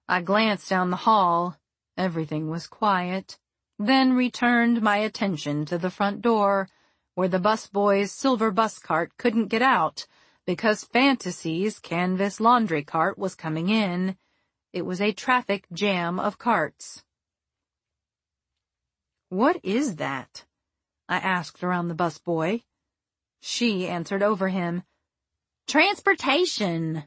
I glanced down the hall. Everything was quiet. Then returned my attention to the front door, where the busboy's silver bus cart couldn't get out because Fantasy's canvas laundry cart was coming in. It was a traffic jam of carts. "What is that?" I asked around the busboy. She answered over him, "Transportation."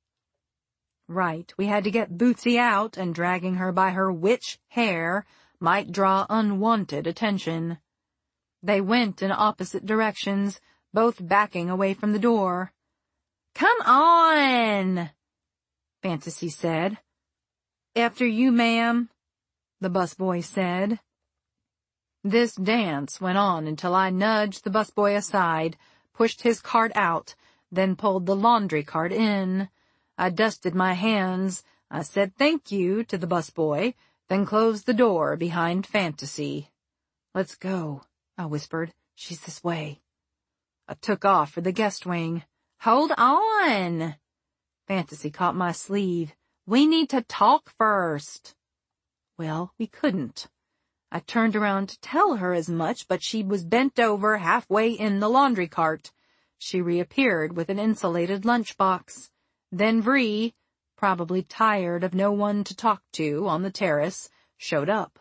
Right, we had to get Bootsy out, and dragging her by her witch hair might draw unwanted attention. They went in opposite directions, both backing away from the door. "Come on," Fantasy said. "After you, ma'am," the busboy said. This dance went on until I nudged the busboy aside, pushed his cart out, then pulled the laundry cart in. I dusted my hands. I said thank you to the busboy, then closed the door behind Fantasy. "Let's go," I whispered. "She's this way." I took off for the guest wing. "Hold on." Fantasy caught my sleeve. "We need to talk first." Well, we couldn't. I turned around to tell her as much, but she was bent over halfway in the laundry cart. She reappeared with an insulated lunchbox. Then Vree, probably tired of no one to talk to on the terrace, showed up.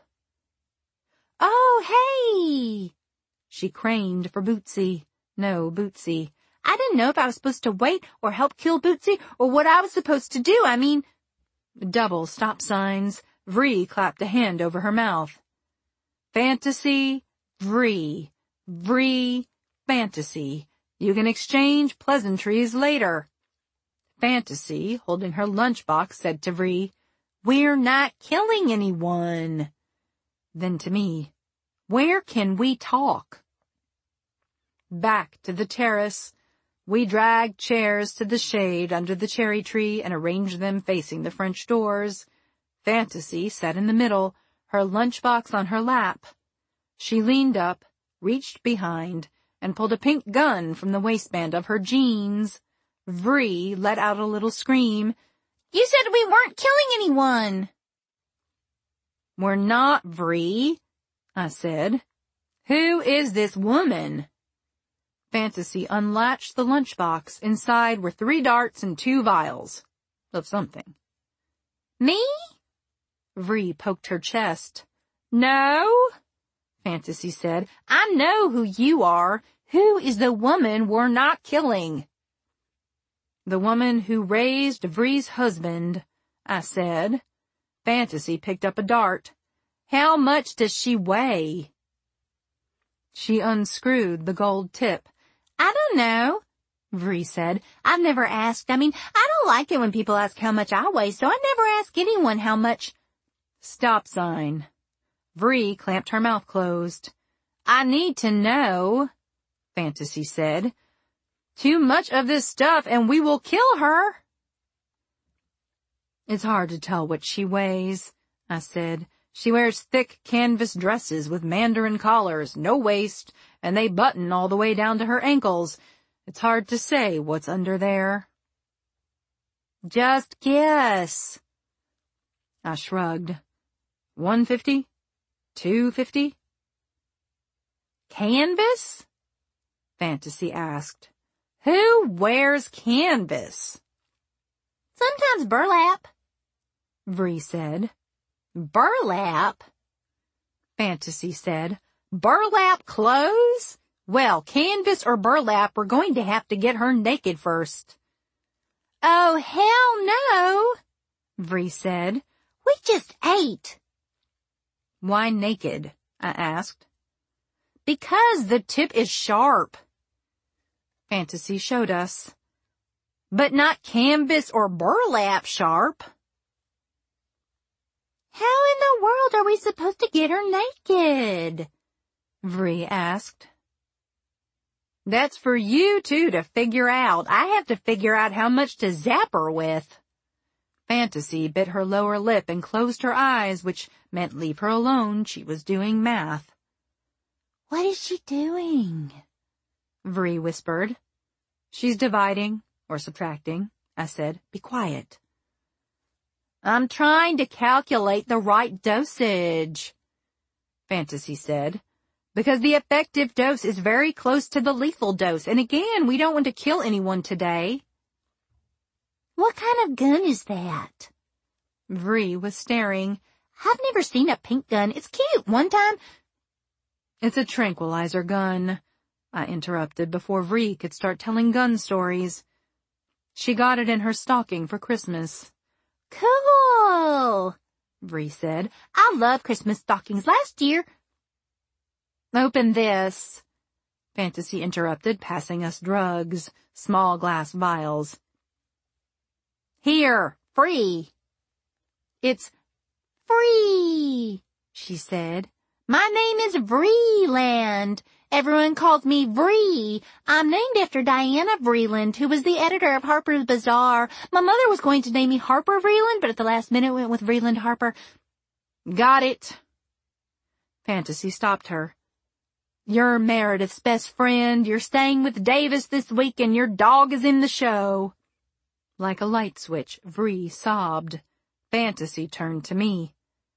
"Oh, hey!" She craned for Bootsy. No, Bootsy. "I didn't know if I was supposed to wait or help kill Bootsy or what I was supposed to do. Double stop signs. Vree clapped a hand over her mouth. "Fantasy, Vree. Vree, Fantasy. You can exchange pleasantries later." Fantasy, holding her lunchbox, said to Vree, "We're not killing anyone." Then to me, "Where can we talk?" Back to the terrace. We dragged chairs to the shade under the cherry tree and arranged them facing the French doors. Fantasy sat in the middle, her lunchbox on her lap. She leaned up, reached behind, and pulled a pink gun from the waistband of her jeans. Vree let out a little scream. "You said we weren't killing anyone." "We're not, Vree," I said. "Who is this woman?" Fantasy unlatched the lunchbox. Inside were 3 darts and 2 vials of something. "Me?" Vree poked her chest. "No," Fantasy said. "I know who you are. Who is the woman we're not killing?" "The woman who raised Vree's husband," I said. Fantasy picked up a dart. "How much does she weigh?" She unscrewed the gold tip. "I don't know," Vree said. "I've never asked. I don't like it when people ask how much I weigh, so I never ask anyone how much." Stop sign. Vree clamped her mouth closed. "I need to know," Fantasy said. "Too much of this stuff and we will kill her." "It's hard to tell what she weighs," I said. "She wears thick canvas dresses with mandarin collars, no waist, and they button all the way down to her ankles. It's hard to say what's under there." "Just guess." I shrugged. 150? 250? "Canvas?" Fantasy asked. "Who wears canvas?" "Sometimes burlap," Vree said. "Burlap?" Fantasy said. "Burlap clothes? Well, canvas or burlap, we're going to have to get her naked first." "Oh, hell no," Vree said. "We just ate." "Why naked?" I asked. "Because the tip is sharp." Fantasy showed us. "But not canvas or burlap sharp." "How in the world are we supposed to get her naked?" Vree asked. "That's for you two to figure out. I have to figure out how much to zap her with." Fantasy bit her lower lip and closed her eyes, which meant leave her alone. She was doing math. "What is she doing?" Vree whispered. "She's dividing or subtracting," I said. "Be quiet." I'm trying to calculate the right dosage, Fantasy said, because the effective dose is very close to the lethal dose, and again, we don't want to kill anyone today. What kind of gun is that? Vree was staring. I've never seen a pink gun. It's cute. One time... It's a tranquilizer gun, I interrupted before Vree could start telling gun stories. She got it in her stocking for Christmas. Cool, Vree said. I love Christmas stockings. Last year... Open this, Fantasy interrupted, passing us drugs, small glass vials. Here, free. It's free, she said. My name is Vreeland. Everyone calls me Vree. I'm named after Diana Vreeland, who was the editor of Harper's Bazaar. My mother was going to name me Harper Vreeland, but at the last minute went with Vreeland Harper. Got it. Fantasy stopped her. You're Meredith's best friend, you're staying with Davis this week, and your dog is in the show. Like a light switch, Vree sobbed. Fantasy turned to me.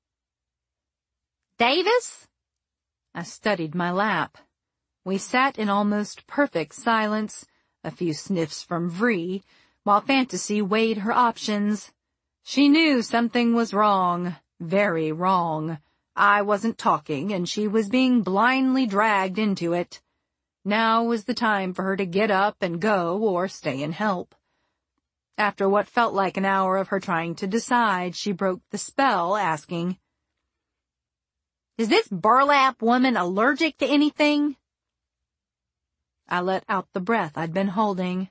Davis? I studied my lap. We sat in almost perfect silence, a few sniffs from Vree, while Fantasy weighed her options. She knew something was wrong, very wrong. I wasn't talking, and she was being blindly dragged into it. Now was the time for her to get up and go or stay and help. After what felt like an hour of her trying to decide, she broke the spell, asking, Is this burlap woman allergic to anything? I let out the breath I'd been holding.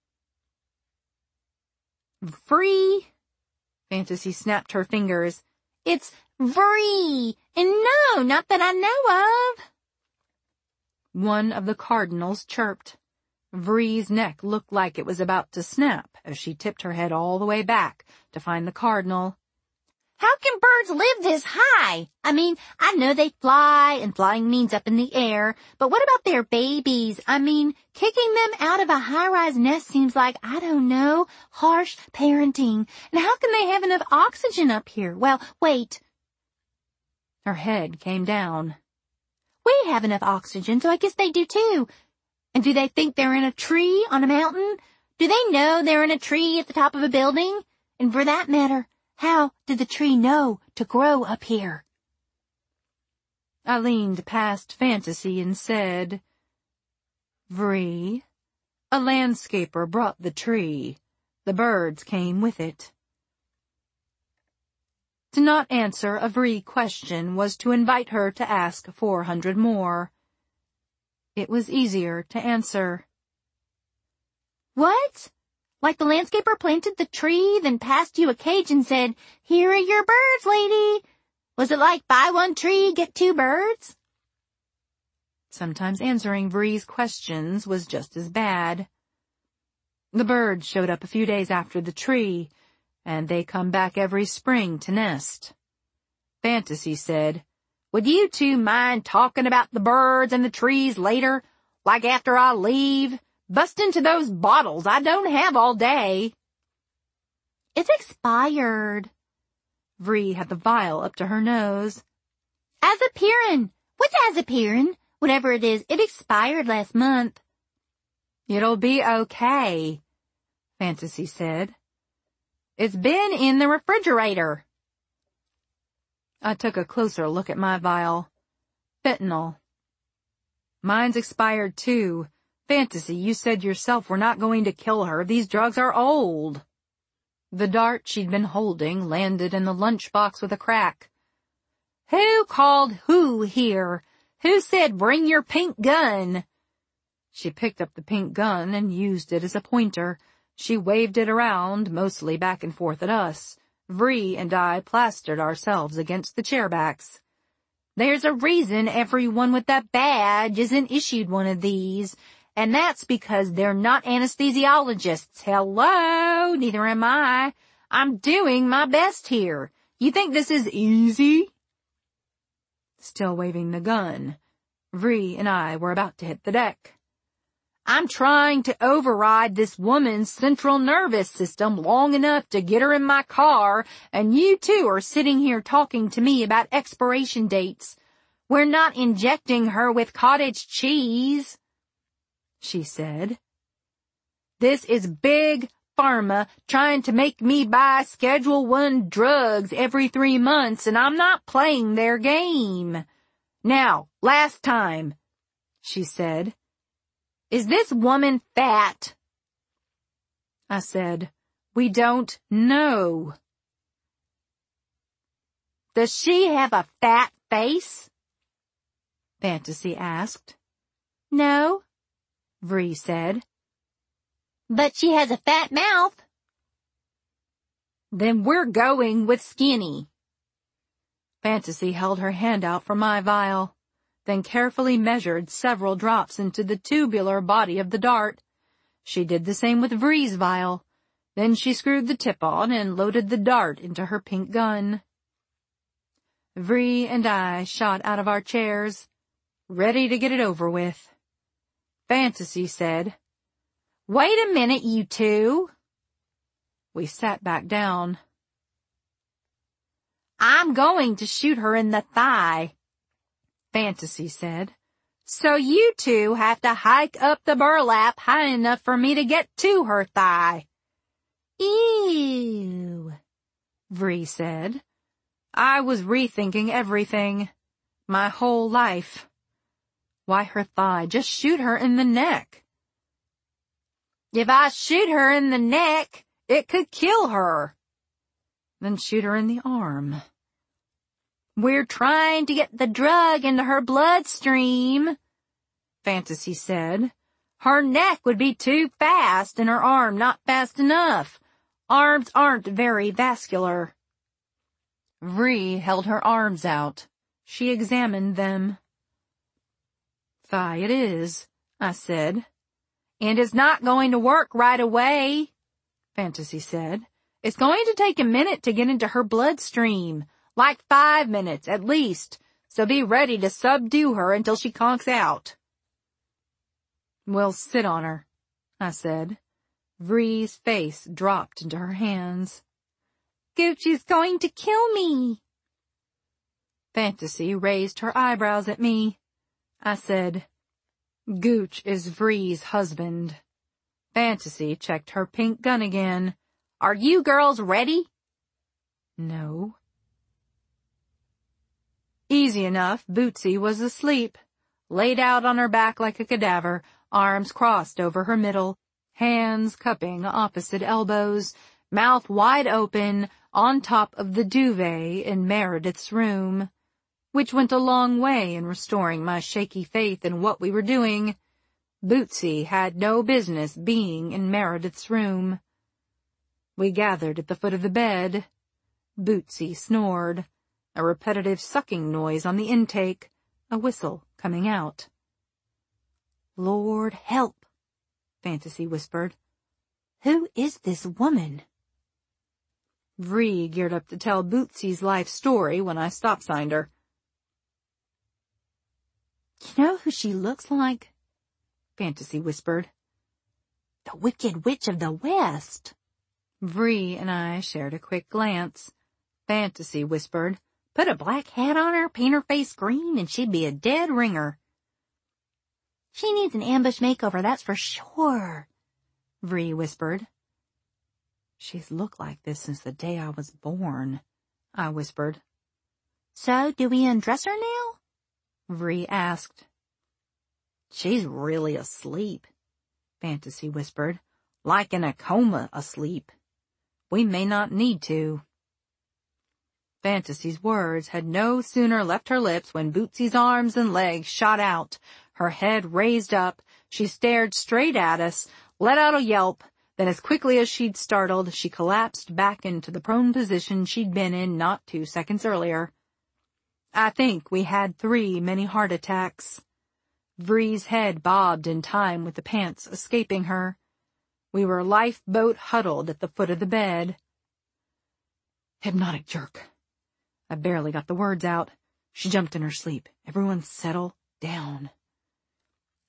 Free? Fantasy snapped her fingers. It's Vree, and no, not that I know of. One of the cardinals chirped. Vree's neck looked like it was about to snap as she tipped her head all the way back to find the cardinal. How can birds live this high? I mean, I know they fly, and flying means up in the air, but what about their babies? I mean, kicking them out of a high-rise nest seems like, I don't know, harsh parenting. And how can they have enough oxygen up here? Well, wait. Her head came down. We have enough oxygen, so I guess they do too. And do they think they're in a tree on a mountain? Do they know they're in a tree at the top of a building? And for that matter, how did the tree know to grow up here? I leaned past Fantasy and said, Vree, a landscaper brought the tree. The birds came with it. To not answer a Vree question was to invite her to ask 400 more. It was easier to answer. What? Like the landscaper planted the tree, then passed you a cage and said, Here are your birds, lady. Was it like buy one tree, get two birds? Sometimes answering Vree's questions was just as bad. The birds showed up a few days after the tree, and they come back every spring to nest. Fantasy said, Would you two mind talking about the birds and the trees later, like after I leave? Bust into those bottles. I don't have all day. It's expired. Vree had the vial up to her nose. Azapirin. What's azapirin? Whatever it is, it expired last month. It'll be okay, Fantasy said. It's been in the refrigerator. I took a closer look at my vial. Fentanyl. Mine's expired too. Fantasy, you said yourself we're not going to kill her. These drugs are old. The dart she'd been holding landed in the lunchbox with a crack. Who called who here? Who said bring your pink gun? She picked up the pink gun and used it as a pointer. She waved it around, mostly back and forth at us. Vree and I plastered ourselves against the chairbacks. There's a reason everyone with that badge isn't issued one of these. And that's because they're not anesthesiologists. Hello, neither am I. I'm doing my best here. You think this is easy? Still waving the gun, Vree and I were about to hit the deck. I'm trying to override this woman's central nervous system long enough to get her in my car, and you two are sitting here talking to me about expiration dates. We're not injecting her with cottage cheese, she said. This is big pharma trying to make me buy Schedule I drugs every 3 months, and I'm not playing their game. Now, last time, she said. Is this woman fat? I said, we don't know. Does she have a fat face? Fantasy asked. No, Vree said. but she has a fat mouth. Then we're going with skinny. Fantasy held her hand out for my vial, then carefully measured several drops into the tubular body of the dart. She did the same with Vree's vial. Then she screwed the tip on and loaded the dart into her pink gun. Vree and I shot out of our chairs, ready to get it over with. Fantasy said, "Wait a minute, you two." We sat back down. "I'm going to shoot her in the thigh," Fantasy said. "So you two have to hike up the burlap high enough for me to get to her thigh." Ew, Vree said. I was rethinking everything. My whole life. Why her thigh? Just shoot her in the neck. If I shoot her in the neck, it could kill her. Then shoot her in the arm. We're trying to get the drug into her bloodstream, Fantasy said. Her neck would be too fast and her arm not fast enough. Arms aren't very vascular. Vree held her arms out. She examined them. Thigh it is, I said. And it's not going to work right away, Fantasy said. It's going to take a minute to get into her bloodstream, like 5 minutes at least, so be ready to subdue her until she conks out. We'll sit on her, I said. Vree's face dropped into her hands. Gucci's going to kill me. Fantasy raised her eyebrows at me. I said, Gooch is Vree's husband. Fantasy checked her pink gun again. Are you girls ready? No. Easy enough, Bootsy was asleep, laid out on her back like a cadaver, arms crossed over her middle, hands cupping opposite elbows, mouth wide open, on top of the duvet in Meredith's room, which went a long way in restoring my shaky faith in what we were doing. Bootsy had no business being in Meredith's room. We gathered at the foot of the bed. Bootsy snored, a repetitive sucking noise on the intake, a whistle coming out. Lord help, Fantasy whispered. Who is this woman? Vree geared up to tell Bootsy's life story when I stop-signed her. You know who she looks like? Fantasy whispered. The Wicked Witch of the West. Vree and I shared a quick glance. Fantasy whispered, put a black hat on her, paint her face green, and she'd be a dead ringer. She needs an ambush makeover, that's for sure, Vree whispered. She's looked like this since the day I was born, I whispered. So, do we undress her now? Vree asked. She's really asleep, Fantasy whispered, like in a coma asleep. We may not need to. Fantasy's words had no sooner left her lips when Bootsy's arms and legs shot out, her head raised up, she stared straight at us, let out a yelp, then as quickly as she'd startled, she collapsed back into the prone position she'd been in not 2 seconds earlier. I think we had 3 mini heart attacks. Vree's head bobbed in time with the pants escaping her. We were lifeboat huddled at the foot of the bed. Hypnotic jerk. I barely got the words out. She jumped in her sleep. Everyone settle down.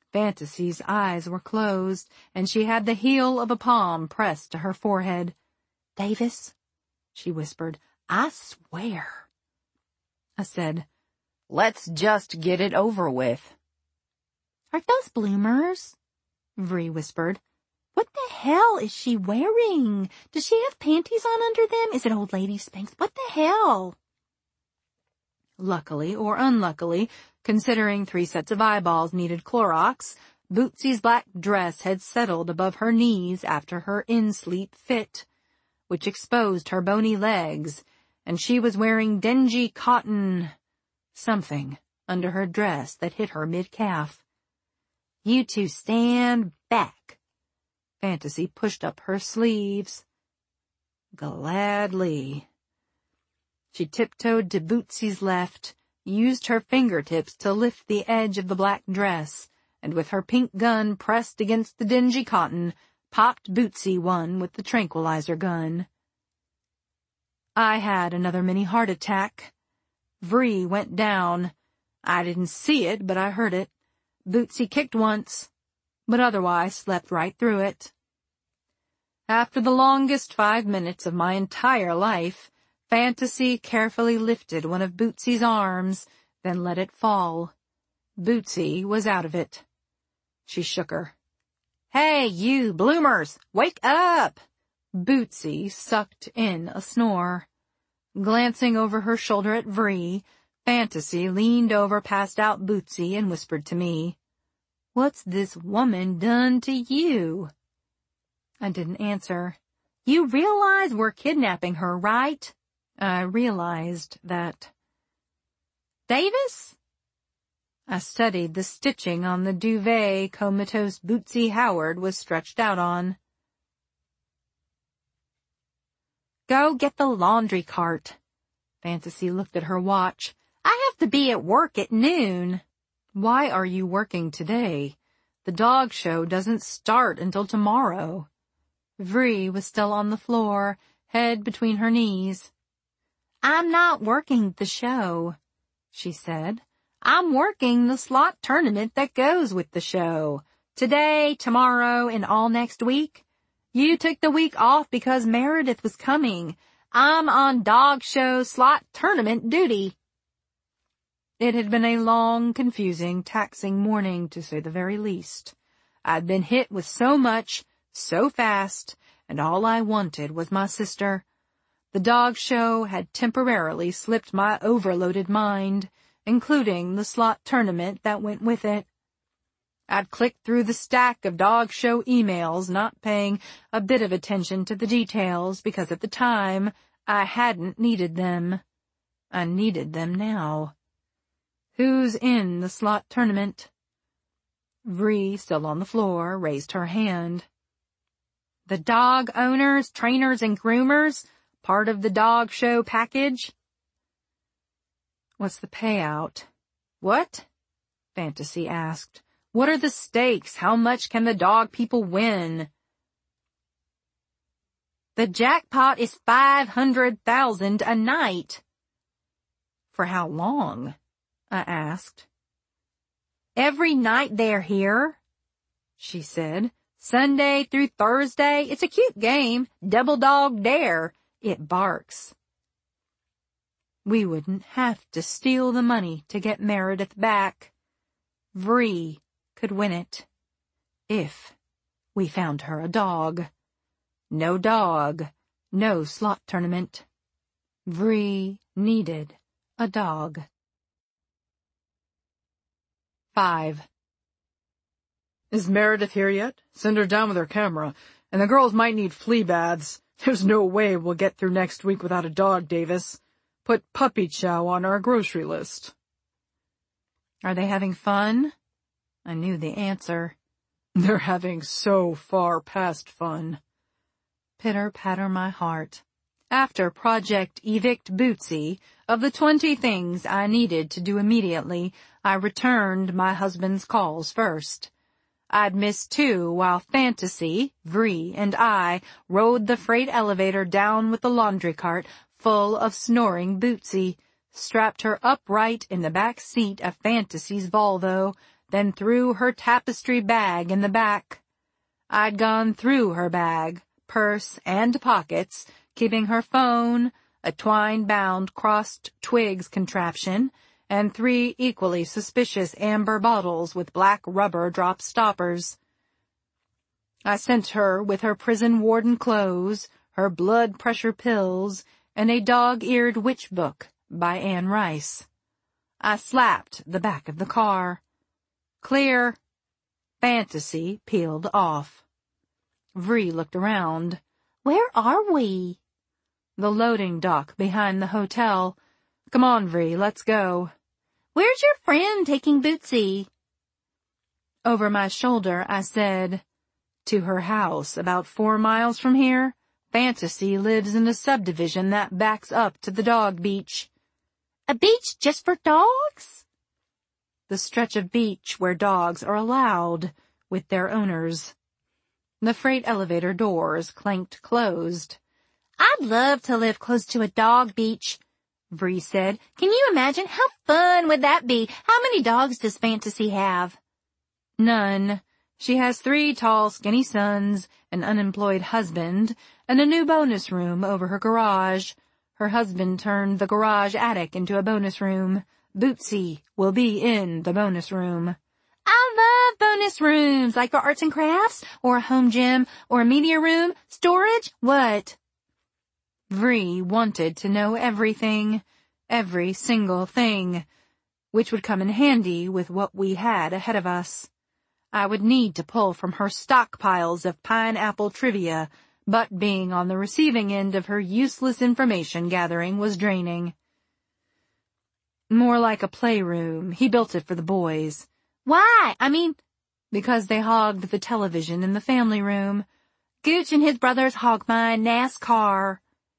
Fantasy's eyes were closed, and she had the heel of a palm pressed to her forehead. "Davis," she whispered, "I swear." I said, "Let's just get it over with." "Are those bloomers?" Vree whispered. "What the hell is she wearing? Does she have panties on under them? Is it old lady Spanx? What the hell?" Luckily or unluckily, considering 3 sets of eyeballs needed Clorox, Bootsy's black dress had settled above her knees after her in-sleep fit, which exposed her bony legs, and she was wearing dingy cotton something under her dress that hit her mid-calf. "You two stand back." Fantasy pushed up her sleeves. "Gladly." She tiptoed to Bootsy's left, used her fingertips to lift the edge of the black dress, and with her pink gun pressed against the dingy cotton, popped Bootsy one with the tranquilizer gun. I had another mini heart attack. Vree went down. I didn't see it, but I heard it. Bootsy kicked once, but otherwise slept right through it. After the longest 5 minutes of my entire life, Fantasy carefully lifted one of Bootsy's arms, then let it fall. Bootsy was out of it. She shook her. "Hey, you bloomers, wake up!" Bootsy sucked in a snore. Glancing over her shoulder at Vree, Fantasy leaned over past out Bootsy and whispered to me, "What's this woman done to you?" I didn't answer. "You realize we're kidnapping her, right?" I realized that. "Davis?" I studied the stitching on the duvet comatose Bootsy Howard was stretched out on. "Go get the laundry cart." Fantasy looked at her watch. "I have to be at work at noon." "Why are you working today? The dog show doesn't start until tomorrow." Vree was still on the floor, head between her knees. "I'm not working the show," she said. "I'm working the slot tournament that goes with the show. Today, tomorrow, and all next week. You took the week off because Meredith was coming. I'm on dog show slot tournament duty." It had been a long, confusing, taxing morning, to say the very least. I'd been hit with so much, so fast, and all I wanted was my sister. The dog show had temporarily slipped my overloaded mind, including the slot tournament that went with it. I'd clicked through the stack of dog show emails, not paying a bit of attention to the details, because at the time I hadn't needed them. I needed them now. "Who's in the slot tournament?" Vree, still on the floor, raised her hand. "The dog owners, trainers, and groomers, part of the dog show package." "What's the payout?" "What?" Fantasy asked. "What are the stakes? How much can the dog people win?" "The jackpot is 500,000 a night." "For how long?" I asked. "Every night they're here," she said. "Sunday through Thursday. It's a cute game. Double Dog Dare. It barks." We wouldn't have to steal the money to get Meredith back. Vree could win it. If we found her a dog. No dog, no slot tournament. Vree needed a dog. 5. "Is Meredith here yet? Send her down with her camera. And the girls might need flea baths. There's no way we'll get through next week without a dog, Davis. Put puppy chow on our grocery list." Are they having fun? I knew the answer. "They're having so far past fun." Pitter-patter my heart. After Project Evict Bootsy, of the 20 things I needed to do immediately, I returned my husband's calls first. I'd missed 2 while Fantasy, Vree, and I rode the freight elevator down with the laundry cart full of snoring Bootsy, strapped her upright in the back seat of Fantasy's Volvo, then threw her tapestry bag in the back. I'd gone through her bag, purse, and pockets, keeping her phone, a twine-bound crossed twigs contraption, and 3 equally suspicious amber bottles with black rubber drop stoppers. I sent her with her prison warden clothes, her blood pressure pills, and a dog-eared witch book by Anne Rice. I slapped the back of the car. Clear. Fantasy peeled off. Vree looked around. Where are we? The loading dock behind the hotel. Come on, Vree, let's go. Where's your friend taking Bootsy? Over my shoulder, I said, to her house about 4 miles from here. Fantasy lives in a subdivision that backs up to the dog beach. A beach just for dogs? The stretch of beach where dogs are allowed with their owners. The freight elevator doors clanked closed. I'd love to live close to a dog beach, Vree said. Can you imagine? How fun would that be? How many dogs does Fantasy have? None. She has 3 tall, skinny sons, an unemployed husband, and a new bonus room over her garage. Her husband turned the garage attic into a bonus room. Bootsy will be in the bonus room. I love bonus rooms, like for arts and crafts, or a home gym, or a media room, storage, what? Vree wanted to know everything, every single thing, which would come in handy with what we had ahead of us. I would need to pull from her stockpiles of pineapple trivia, but being on the receiving end of her useless information gathering was draining. More like a playroom. He built it for the boys. Why? Because they hogged the television in the family room. Gooch and his brothers hog mine, NASCAR.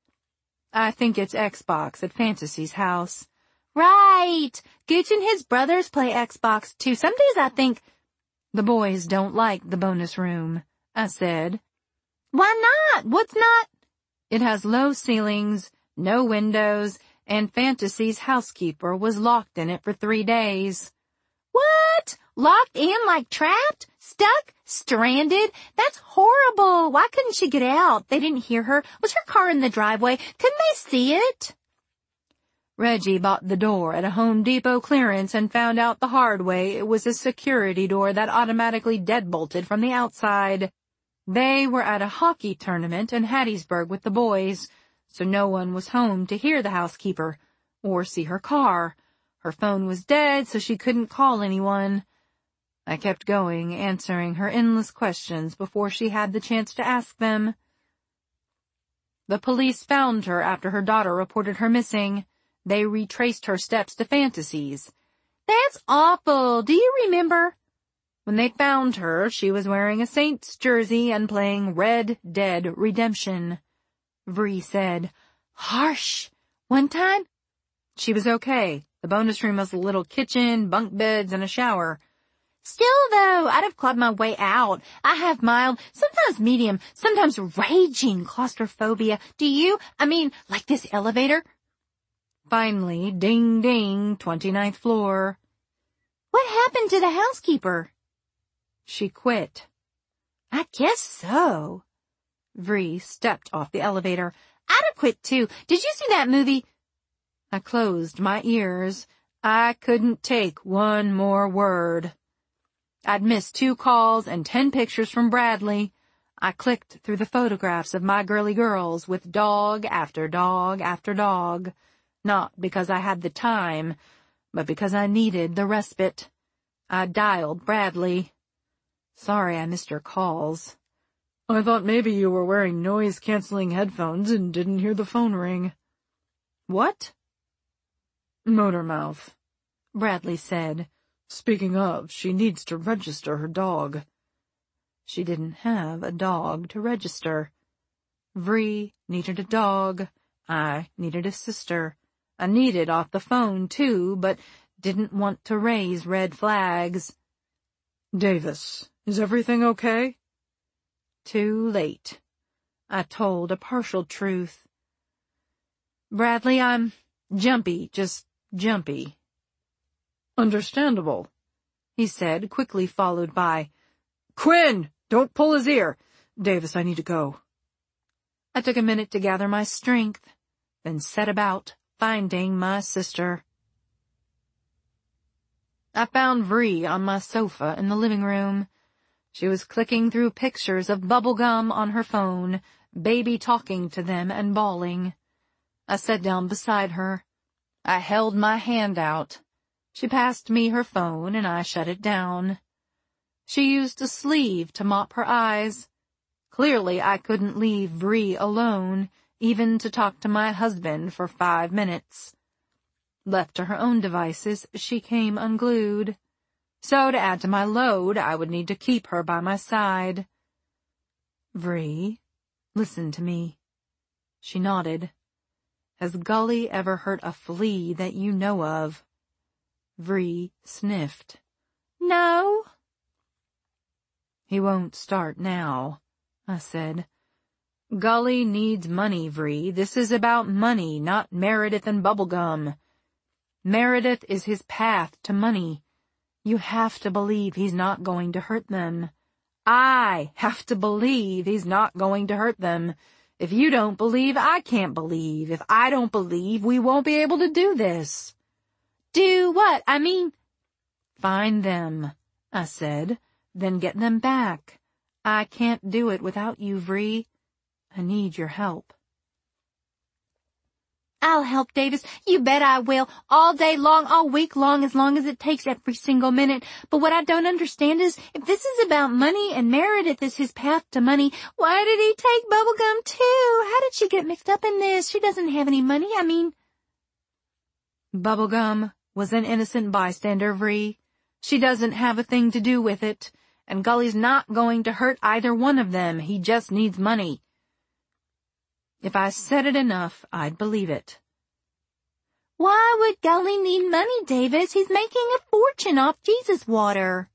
I think it's Xbox at Fantasy's house. Right. Gooch and his brothers play Xbox too. Some days I think... The boys don't like the bonus room, I said. Why not? What's not? It has low ceilings, no windows, and Fantasy's housekeeper was locked in it for 3 days. What? Locked in like trapped? Stuck? Stranded? That's horrible. Why couldn't she get out? They didn't hear her. Was her car in the driveway? Couldn't they see it? Reggie bought the door at a Home Depot clearance and found out the hard way it was a security door that automatically deadbolted from the outside. They were at a hockey tournament in Hattiesburg with the boys, so no one was home to hear the housekeeper or see her car. Her phone was dead, so she couldn't call anyone. I kept going, answering her endless questions before she had the chance to ask them. The police found her after her daughter reported her missing. They retraced her steps to Fantasy's. That's awful. Do you remember? When they found her, she was wearing a Saints jersey and playing Red Dead Redemption. Vree said, Harsh. One time? She was okay. The bonus room has a little kitchen, bunk beds, and a shower. Still, though, I'd have clawed my way out. I have mild, sometimes medium, sometimes raging claustrophobia. Do you? Like this elevator? Finally, ding ding, 29th floor. What happened to the housekeeper? She quit. I guess so. Vree stepped off the elevator. I'd have quit too. Did you see that movie? I closed my ears. I couldn't take one more word. I'd missed 2 calls and 10 pictures from Bradley. I clicked through the photographs of my girly girls with dog after dog after dog. Not because I had the time, but because I needed the respite. I dialed Bradley. Sorry I missed your calls. I thought maybe you were wearing noise-canceling headphones and didn't hear the phone ring. What? Motormouth, Bradley said. Speaking of, she needs to register her dog. She didn't have a dog to register. Vree needed a dog. I needed a sister. I needed off the phone, too, but didn't want to raise red flags. Davis, is everything okay? Too late. I told a partial truth. Bradley, I'm jumpy, just jumpy. Understandable. he said, quickly followed by, Quinn, don't pull his ear. Davis, I need to go. I took a minute to gather my strength, then set about finding my sister. I found Vree on my sofa in the living room. She was clicking through pictures of bubble gum on her phone, baby talking to them and bawling. I sat down beside her. I held my hand out. She passed me her phone and I shut it down. She used a sleeve to mop her eyes. Clearly I couldn't leave Vree alone, even to talk to my husband for 5 minutes. Left to her own devices, she came unglued. So to add to my load, I would need to keep her by my side. Vree, listen to me. She nodded. Has Gully ever hurt a flea that you know of? Vree sniffed. No. He won't start now, I said. Gully needs money, Vree. This is about money, not Meredith and bubblegum. Meredith is his path to money. You have to believe he's not going to hurt them. I have to believe he's not going to hurt them. If you don't believe, I can't believe. If I don't believe, we won't be able to do this. Do what? I mean... Find them, I said, then get them back. I can't do it without you, Vree. I need your help. I'll help, Davis. You bet I will. All day long, all week long as it takes, every single minute. But what I don't understand is, if this is about money and Meredith is his path to money, why did he take bubblegum too? How did she get mixed up in this? She doesn't have any money, I mean... Bubblegum was an innocent bystander, Vree. She doesn't have a thing to do with it, and Gully's not going to hurt either one of them. He just needs money. If I said it enough, I'd believe it. Why would Gully need money, Davis? He's making a fortune off Jesus water.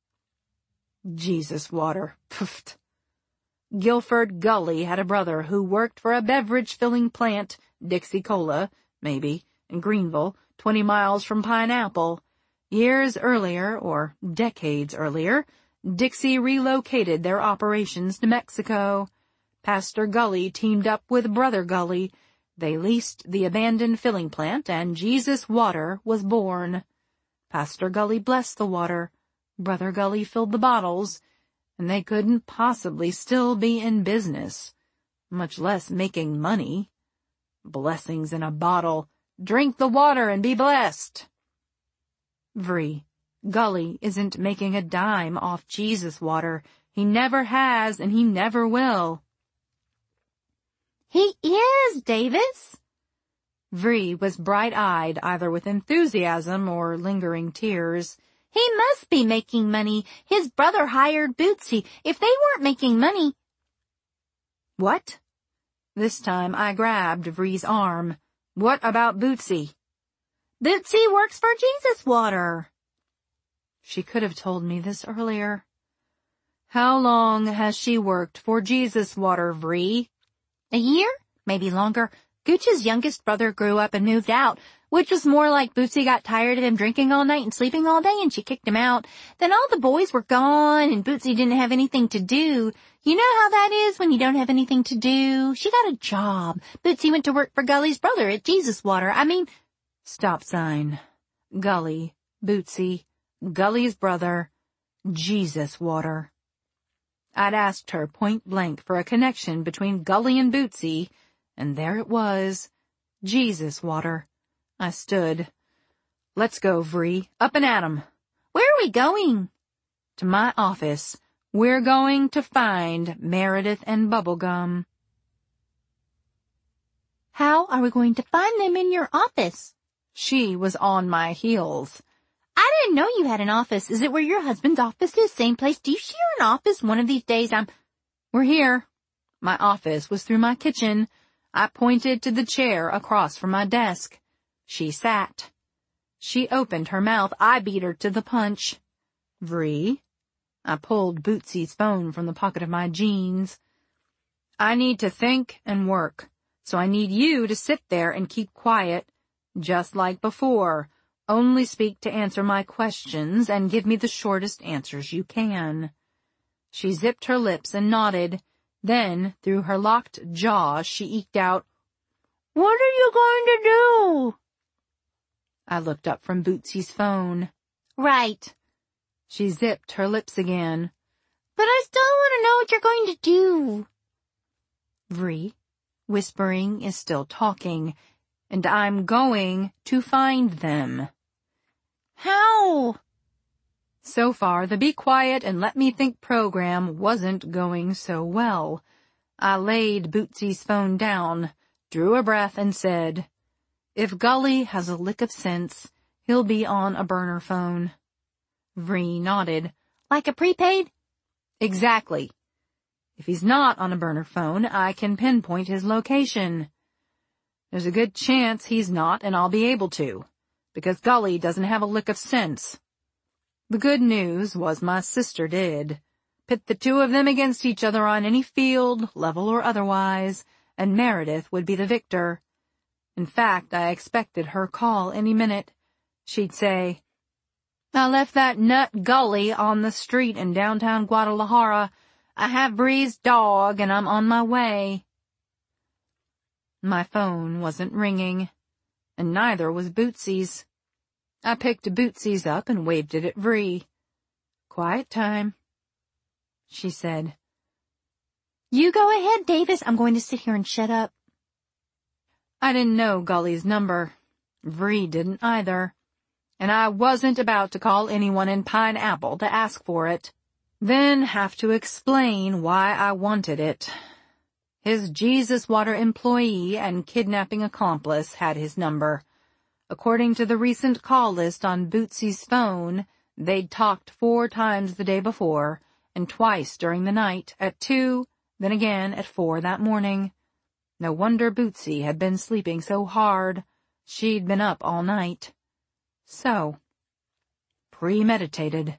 Jesus water. Pfft. Guilford Gully had a brother who worked for a beverage-filling plant, Dixie Cola, maybe, in Greenville, 20 miles from Pineapple. Years earlier, or decades earlier, Dixie relocated their operations to Mexico. Pastor Gully teamed up with Brother Gully. They leased the abandoned filling plant, and Jesus Water was born. Pastor Gully blessed the water. Brother Gully filled the bottles, and they couldn't possibly still be in business, much less making money. Blessings in a bottle. Drink the water and be blessed. Vree, Gully isn't making a dime off Jesus Water. He never has, and he never will. He is, Davis. Vree was bright-eyed, either with enthusiasm or lingering tears. He must be making money. His brother hired Bootsy. If they weren't making money... What? This time I grabbed Vree's arm. What about Bootsy? Bootsy works for Jesus Water. She could have told me this earlier. How long has she worked for Jesus Water, Vree? A year? Maybe longer. Gooch's youngest brother grew up and moved out, which was more like Bootsy got tired of him drinking all night and sleeping all day, and she kicked him out. Then all the boys were gone, and Bootsy didn't have anything to do. You know how that is when you don't have anything to do. She got a job. Bootsy went to work for Gully's brother at Jesus Water. I mean... Stop sign. Gully, Bootsy, Gully's brother, Jesus Water. I'd asked her point blank for a connection between Gully and Bootsy, and there it was. Jesus Water. I stood. Let's go, Vree. Up and at 'em. Where are we going? To my office. We're going to find Meredith and Bubblegum. How are we going to find them in your office? She was on my heels. I didn't know you had an office. Is it where your husband's office is? Same place? Do you share an office? One of these days We're here. My office was through my kitchen. I pointed to the chair across from my desk. She sat. She opened her mouth. I beat her to the punch. Vree. I pulled Bootsy's phone from the pocket of my jeans. I need to think and work, so I need you to sit there and keep quiet, just like before. Only speak to answer my questions and give me the shortest answers you can. She zipped her lips and nodded. Then, through her locked jaws, she eked out, "What are you going to do?" I looked up from Bootsy's phone. "Right." She zipped her lips again. "But I still want to know what you're going to do." Vree, whispering, is still talking, and I'm going to find them. "How?" So far, the be quiet and let me think program wasn't going so well. I laid Bootsy's phone down, drew a breath, and said, "If Gully has a lick of sense, he'll be on a burner phone." Vree nodded. "Like a prepaid?" "Exactly. If he's not on a burner phone, I can pinpoint his location. There's a good chance he's not, and I'll be able to, because Gully doesn't have a lick of sense. The good news was my sister did. Pit the two of them against each other on any field, level or otherwise, and Meredith would be the victor. In fact, I expected her call any minute. She'd say, 'I left that nut Gully on the street in downtown Guadalajara. I have Vree's dog, and I'm on my way.' My phone wasn't ringing, and neither was Bootsy's. I picked Bootsy's up and waved it at Vree. 'Quiet time,' she said. "You go ahead, Davis. I'm going to sit here and shut up." I didn't know Gully's number. Vree didn't either. And I wasn't about to call anyone in Pineapple to ask for it, then have to explain why I wanted it. His Jesus Water employee and kidnapping accomplice had his number. According to the recent call list on Bootsy's phone, they'd talked 4 times the day before, and twice during the night, at 2, then again at 4 that morning. No wonder Bootsy had been sleeping so hard. She'd been up all night. So, premeditated.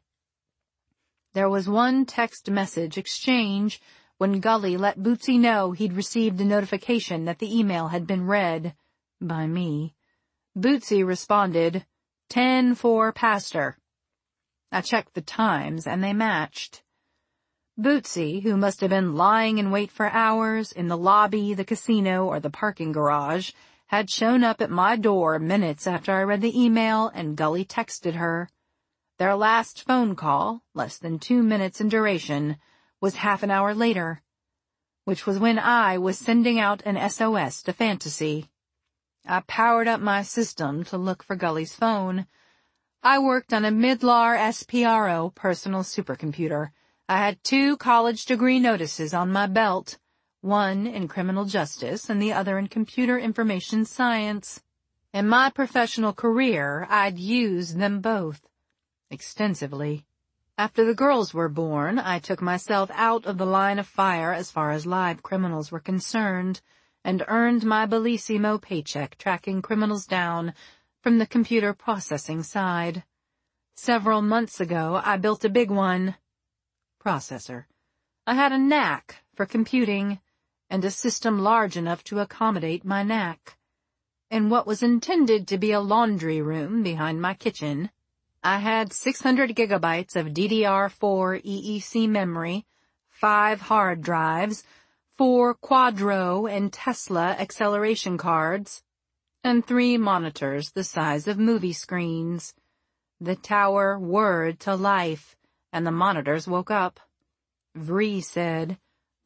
There was one text message exchange when Gully let Bootsy know he'd received a notification that the email had been read by me. Bootsy responded, 10-4 Pastor. I checked the times, and they matched. Bootsy, who must have been lying in wait for hours in the lobby, the casino, or the parking garage, had shown up at my door minutes after I read the email, and Gully texted her. Their last phone call, less than 2 minutes in duration, was half an hour later, which was when I was sending out an SOS to Fantasy. I powered up my system to look for Gully's phone. I worked on a Midlar SPRO personal supercomputer. I had 2 college degree notices on my belt, one in criminal justice and the other in computer information science. In my professional career, I'd used them both extensively. After the girls were born, I took myself out of the line of fire as far as live criminals were concerned, and earned my Bellissimo paycheck tracking criminals down from the computer processing side. Several months ago, I built a big one. Processor. I had a knack for computing, and a system large enough to accommodate my knack. In what was intended to be a laundry room behind my kitchen, I had 600 gigabytes of DDR4 EEC memory, 5 hard drives, 4 Quadro and Tesla acceleration cards, and 3 monitors the size of movie screens. The tower whirred to life, and the monitors woke up. Vree said,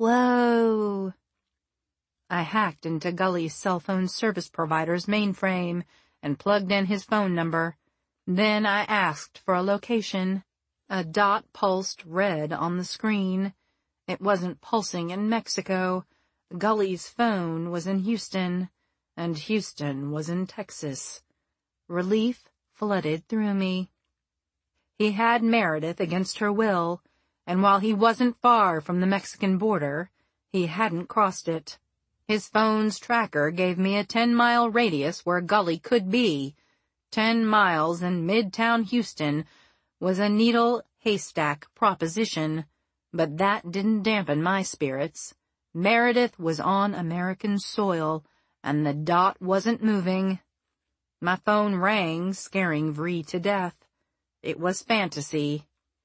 "Whoa." I hacked into Gully's cell phone service provider's mainframe and plugged in his phone number. Then I asked for a location. A dot pulsed red on the screen. It wasn't pulsing in Mexico. Gully's phone was in Houston, and Houston was in Texas. Relief flooded through me. He had Meredith against her will, and while he wasn't far from the Mexican border, he hadn't crossed it. His phone's tracker gave me a 10-mile radius where Gully could be. 10 miles in Midtown Houston was a needle haystack proposition, but that didn't dampen my spirits. Meredith was on American soil, and the dot wasn't moving. My phone rang, scaring Vree to death. It was Fantasy.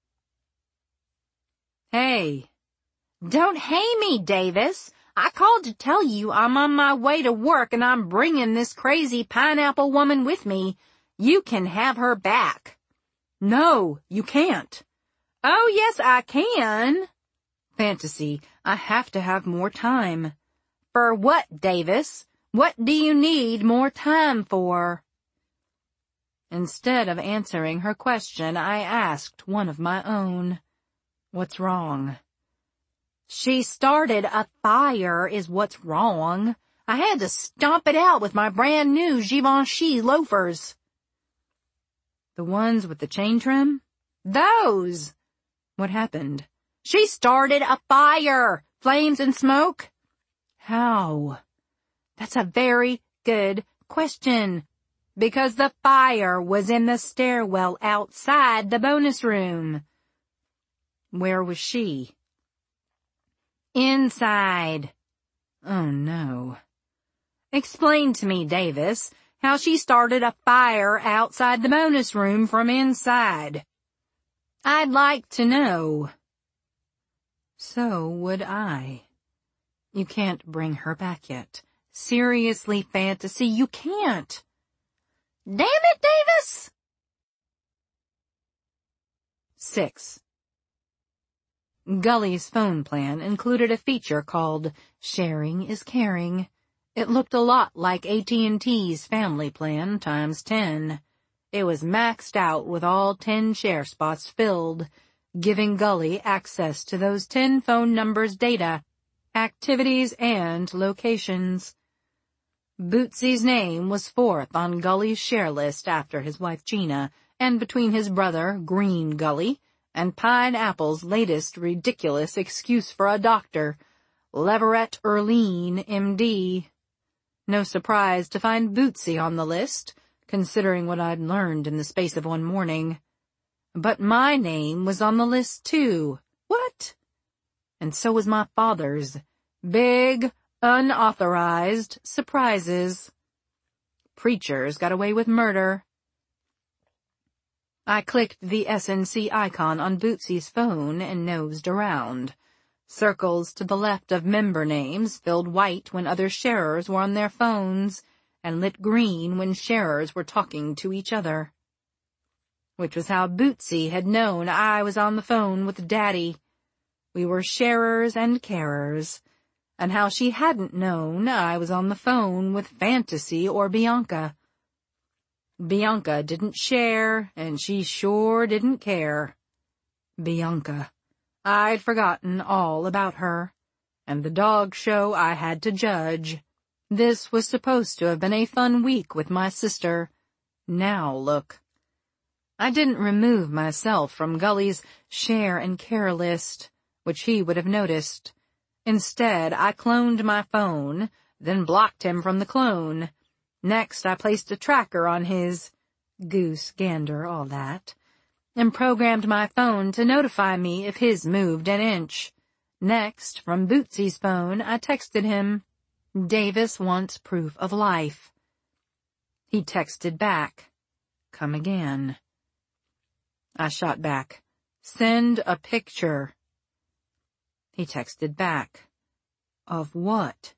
Hey. Don't hey me, Davis. I called to tell you I'm on my way to work and I'm bringing this crazy pineapple woman with me. You can have her back. No, you can't. Oh, yes, I can. Fantasy, I have to have more time. For what, Davis? What do you need more time for? Instead of answering her question, I asked one of my own. What's wrong? She started a fire is what's wrong. I had to stomp it out with my brand new Givenchy loafers. The ones with the chain trim? Those. What happened? She started a fire. Flames and smoke. How? That's a very good question. Because the fire was in the stairwell outside the bonus room. Where was she? Inside. Oh, no. Explain to me, Davis, how she started a fire outside the bonus room from inside. I'd like to know. So would I. You can't bring her back yet. Seriously, Fantasy, you can't. Damn it, Davis! 6. Gully's phone plan included a feature called Sharing is Caring. It looked a lot like AT&T's family plan times 10. It was maxed out with all 10 share spots filled, giving Gully access to those 10 phone numbers' data, activities, and locations. Bootsy's name was fourth on Gully's share list after his wife Gina, and between his brother, Green Gully, and Pineapple's latest ridiculous excuse for a doctor, Leverett Erlene, M.D. No surprise to find Bootsy on the list, considering what I'd learned in the space of one morning. But my name was on the list too. What? And so was my father's. Big, unauthorized surprises. Preachers got away with murder. I clicked the SNC icon on Bootsy's phone and nosed around. Circles to the left of member names filled white when other sharers were on their phones, and lit green when sharers were talking to each other. Which was how Bootsy had known I was on the phone with Daddy. We were sharers and carers, and how she hadn't known I was on the phone with Fantasy or Bianca. Bianca didn't share, and she sure didn't care. Bianca. I'd forgotten all about her. And the dog show I had to judge. This was supposed to have been a fun week with my sister. Now look. I didn't remove myself from Gully's share and care list, which he would have noticed. Instead, I cloned my phone, then blocked him from the clone. Next, I placed a tracker on his goose, gander, all that, and programmed my phone to notify me if his moved an inch. Next, from Bootsy's phone, I texted him, Davis wants proof of life. He texted back, come again. I shot back, send a picture. He texted back, of what?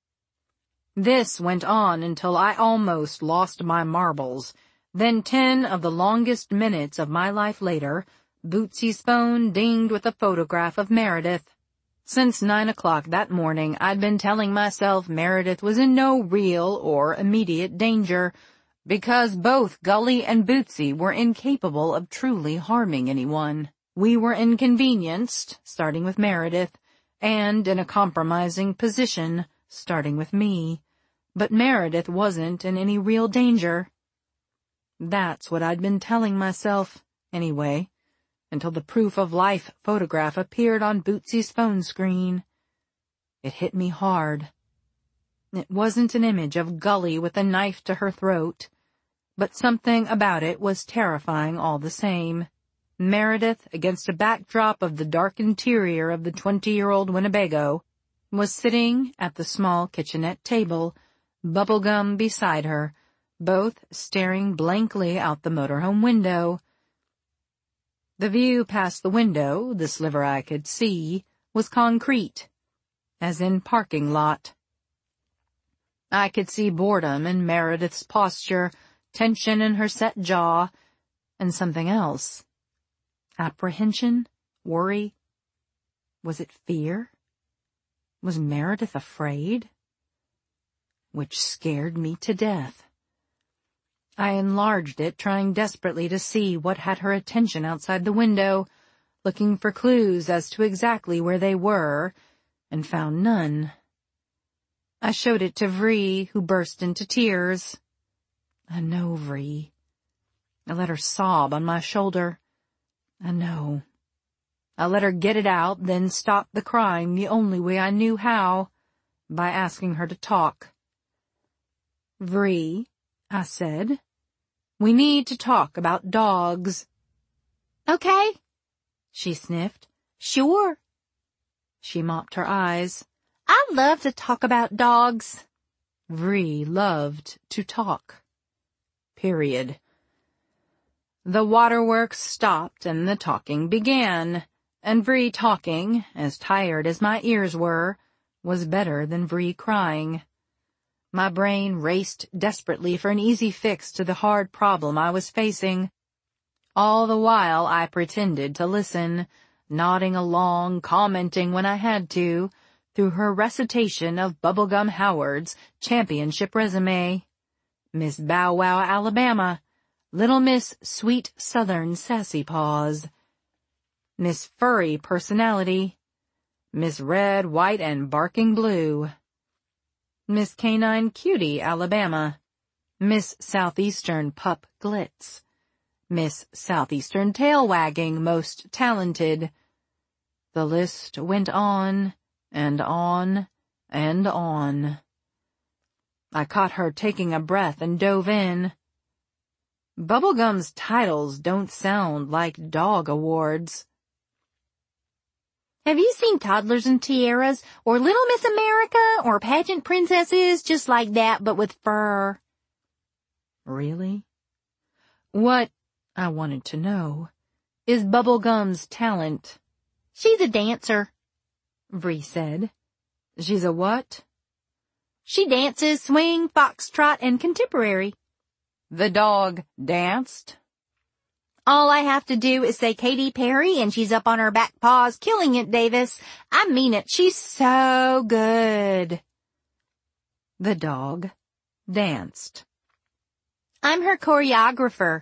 This went on until I almost lost my marbles. Then 10 of the longest minutes of my life later, Bootsy's phone dinged with a photograph of Meredith. Since 9 o'clock that morning, I'd been telling myself Meredith was in no real or immediate danger, because both Gully and Bootsy were incapable of truly harming anyone. We were inconvenienced, starting with Meredith, and in a compromising position, starting with me. But Meredith wasn't in any real danger. That's what I'd been telling myself, anyway, until the proof of life photograph appeared on Bootsy's phone screen. It hit me hard. It wasn't an image of Gully with a knife to her throat, but something about it was terrifying all the same. Meredith, against a backdrop of the dark interior of the 20-year-old Winnebago, was sitting at the small kitchenette table, bubblegum beside her, both staring blankly out the motorhome window. The view past the window, the sliver I could see, was concrete, as in parking lot. I could see boredom in Meredith's posture, tension in her set jaw, and something else. Apprehension? Worry? Was it fear? Was Meredith afraid? Which scared me to death. I enlarged it, trying desperately to see what had her attention outside the window, looking for clues as to exactly where they were, and found none. I showed it to Vree, who burst into tears. I know, Vree. I let her sob on my shoulder. I know. I let her get it out, then stopped the crying the only way I knew how, by asking her to talk. Vree, I said, we need to talk about dogs. Okay, she sniffed. Sure. She mopped her eyes. I love to talk about dogs. Vree loved to talk. Period. The waterworks stopped and the talking began, and Vree talking, as tired as my ears were, was better than Vree crying. My brain raced desperately for an easy fix to the hard problem I was facing. All the while I pretended to listen, nodding along, commenting when I had to, through her recitation of Bubblegum Howard's championship resume. Miss Bow Wow, Alabama. Little Miss Sweet Southern Sassy Paws. Miss Furry Personality. Miss Red, White, and Barking Blue. Miss Canine Cutie, Alabama. Miss Southeastern Pup Glitz. Miss Southeastern Tail Wagging Most Talented. The list went on, and on, and on. I caught her taking a breath and dove in. Bubblegum's titles don't sound like dog awards. Have you seen Toddlers and Tiaras, or Little Miss America, or Pageant Princesses, just like that, but with fur? Really? What, I wanted to know, is Bubblegum's talent? She's a dancer, Vree said. She's a what? She dances, swing, foxtrot, and contemporary. The dog danced? All I have to do is say Katy Perry and she's up on her back paws, killing it, Davis. I mean it, she's so good. The dog danced. I'm her choreographer.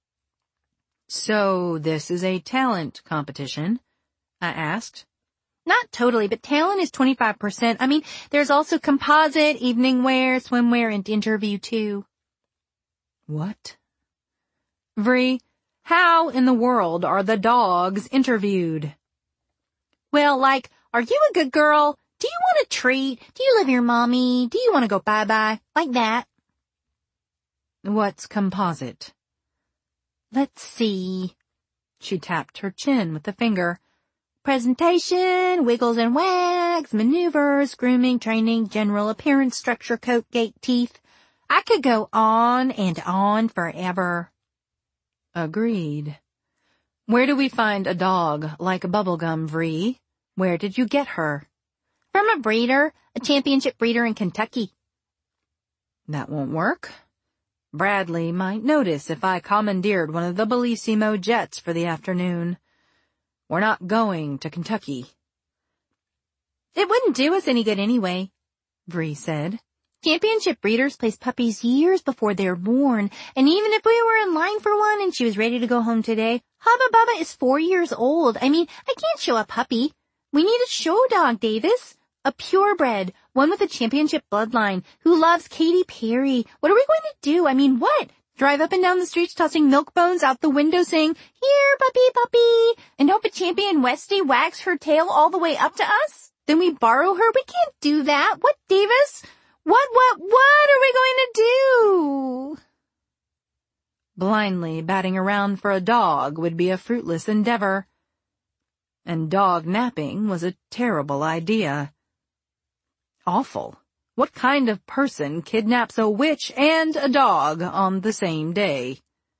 So this is a talent competition? I asked. Not totally, but talent is 25%. I mean, there's also composite, evening wear, swimwear, and interview too. What? Vree, how in the world are the dogs interviewed? Well, like, are you a good girl? Do you want a treat? Do you love your mommy? Do you want to go bye-bye? Like that. What's composite? Let's see. She tapped her chin with a finger. Presentation, wiggles and wags, maneuvers, grooming, training, general appearance, structure, coat, gait, teeth. I could go on and on forever. Agreed. Where do we find a dog like Bubblegum, Vree? Where did you get her? From a breeder, a championship breeder in Kentucky. That won't work. Bradley might notice if I commandeered one of the Bellissimo jets for the afternoon. We're not going to Kentucky. It wouldn't do us any good anyway, Vree said. Championship breeders place puppies years before they're born, and even if we were in line for one and she was ready to go home today, Hubba Bubba is 4 years old. I mean, I can't show a puppy. We need a show dog, Davis. A purebred, one with a championship bloodline, who loves Katy Perry. What are we going to do? I mean, what? Drive up and down the streets tossing milk bones out the window saying, "Here, puppy, puppy," and hope a champion Westie wags her tail all the way up to us? Then we borrow her? We can't do that. What, Davis? What are we going to do? Blindly batting around for a dog would be a fruitless endeavor. And dog napping was a terrible idea. Awful. What kind of person kidnaps a witch and a dog on the same day?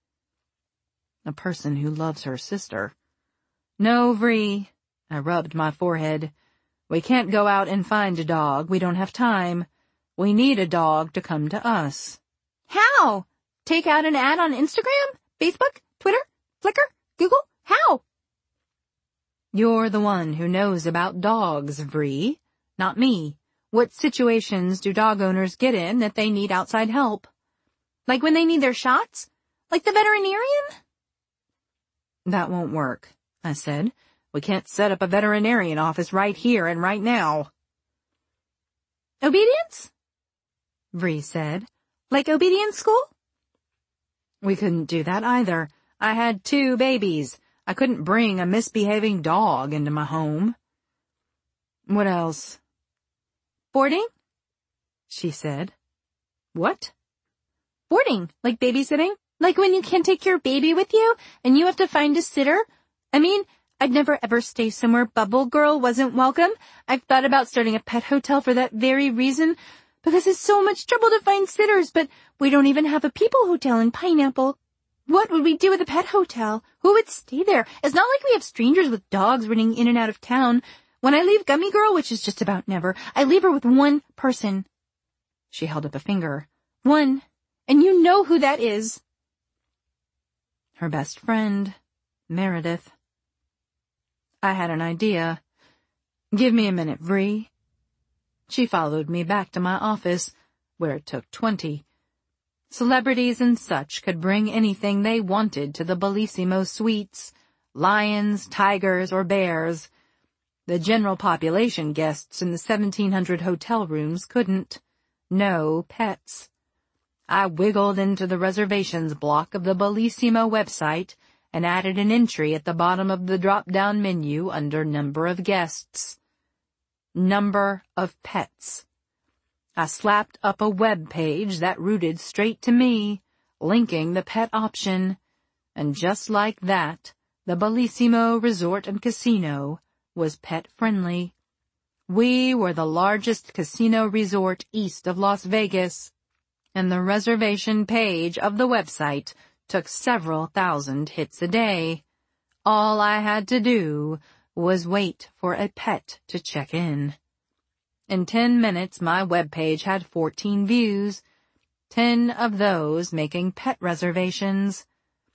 A person who loves her sister. No, Vree. I rubbed my forehead. We can't go out and find a dog. We don't have time. We need a dog to come to us. How? Take out an ad on Instagram, Facebook, Twitter, Flickr, Google? How? You're the one who knows about dogs, Vree, not me. What situations do dog owners get in that they need outside help? Like when they need their shots? Like the veterinarian? That won't work, I said. We can't set up a veterinarian office right here and right now. Obedience? Vree said. Like obedience school? We couldn't do that either. I had 2 babies. I couldn't bring a misbehaving dog into my home. What else? Boarding? She said. What? Boarding, like babysitting. Like when you can't take your baby with you and you have to find a sitter. I mean, I'd never ever stay somewhere Bubble Girl wasn't welcome. I've thought about starting a pet hotel for that very reason, because it's so much trouble to find sitters, but we don't even have a people hotel in Pineapple. What would we do with a pet hotel? Who would stay there? It's not like we have strangers with dogs running in and out of town. When I leave Gummy Girl, which is just about never, I leave her with one person. She held up a finger. One. And you know who that is. Her best friend, Meredith. I had an idea. Give me a minute, Vree. She followed me back to my office, where it took 20. Celebrities and such could bring anything they wanted to the Bellissimo suites. Lions, tigers, or bears. The general population guests in the 1700 hotel rooms couldn't. No pets. I wiggled into the reservations block of the Bellissimo website and added an entry at the bottom of the drop-down menu under number of guests. Number of pets. I slapped up a web page that routed straight to me, linking the pet option, and just like that, the Bellissimo Resort and Casino was pet-friendly. We were the largest casino resort east of Las Vegas, and the reservation page of the website took several thousand hits a day. All I had to do was wait for a pet to check in. In 10 minutes, my webpage had 14 views, 10 of those making pet reservations,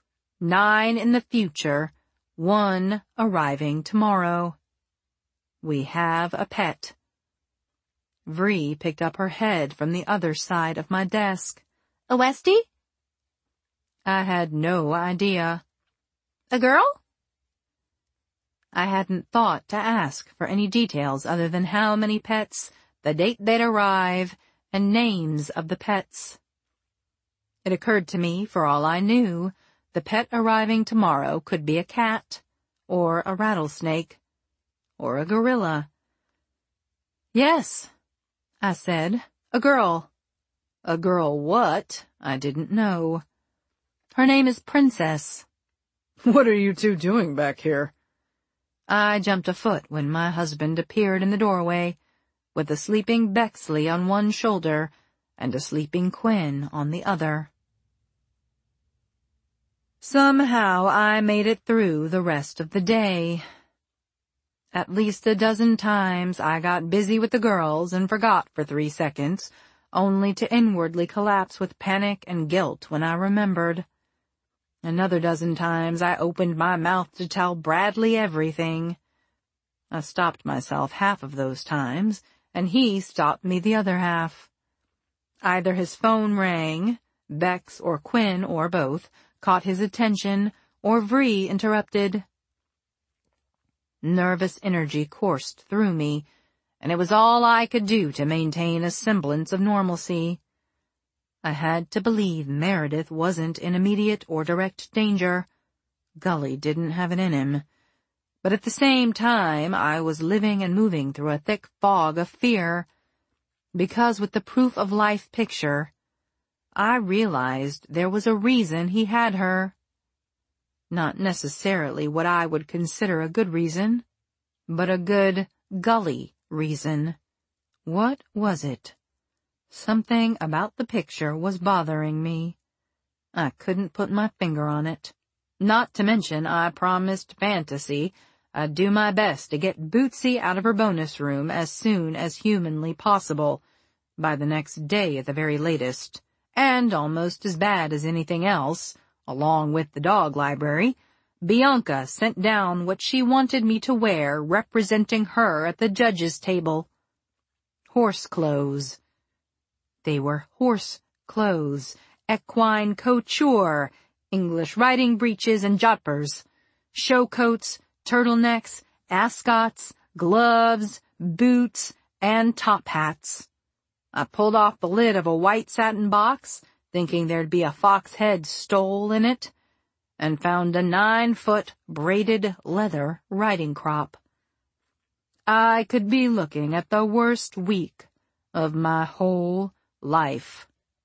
9 in the future, 1 arriving tomorrow. We have a pet. Vree picked up her head from the other side of my desk. A Westie? I had no idea. A girl? I hadn't thought to ask for any details other than how many pets, the date they'd arrive, and names of the pets. It occurred to me, for all I knew, the pet arriving tomorrow could be a cat, or a rattlesnake, or a gorilla. Yes, I said, a girl. A girl what? I didn't know. Her name is Princess. What are you 2 doing back here? I jumped a foot when my husband appeared in the doorway, with a sleeping Bexley on one shoulder and a sleeping Quinn on the other. Somehow I made it through the rest of the day. At least a dozen times I got busy with the girls and forgot for 3 seconds, only to inwardly collapse with panic and guilt when I remembered. Another dozen times I opened my mouth to tell Bradley everything. I stopped myself half of those times, and he stopped me the other half. Either his phone rang, Bex or Quinn or both caught his attention, or Vree interrupted. Nervous energy coursed through me, and it was all I could do to maintain a semblance of normalcy. I had to believe Meredith wasn't in immediate or direct danger. Gully didn't have it in him. But at the same time, I was living and moving through a thick fog of fear, because with the proof of life picture, I realized there was a reason he had her. Not necessarily what I would consider a good reason, but a good Gully reason. What was it? Something about the picture was bothering me. I couldn't put my finger on it. Not to mention I promised Fantasy I'd do my best to get Bootsy out of her bonus room as soon as humanly possible, by the next day at the very latest, and almost as bad as anything else, along with the dog library, Bianca sent down what she wanted me to wear representing her at the judges' table. Horse clothes. They were horse clothes, equine couture, English riding breeches and jodhpurs, show coats, turtlenecks, ascots, gloves, boots, and top hats. I pulled off the lid of a white satin box, thinking there'd be a fox head stole in it, and found a 9-foot braided leather riding crop. I could be looking at the worst week of my whole life.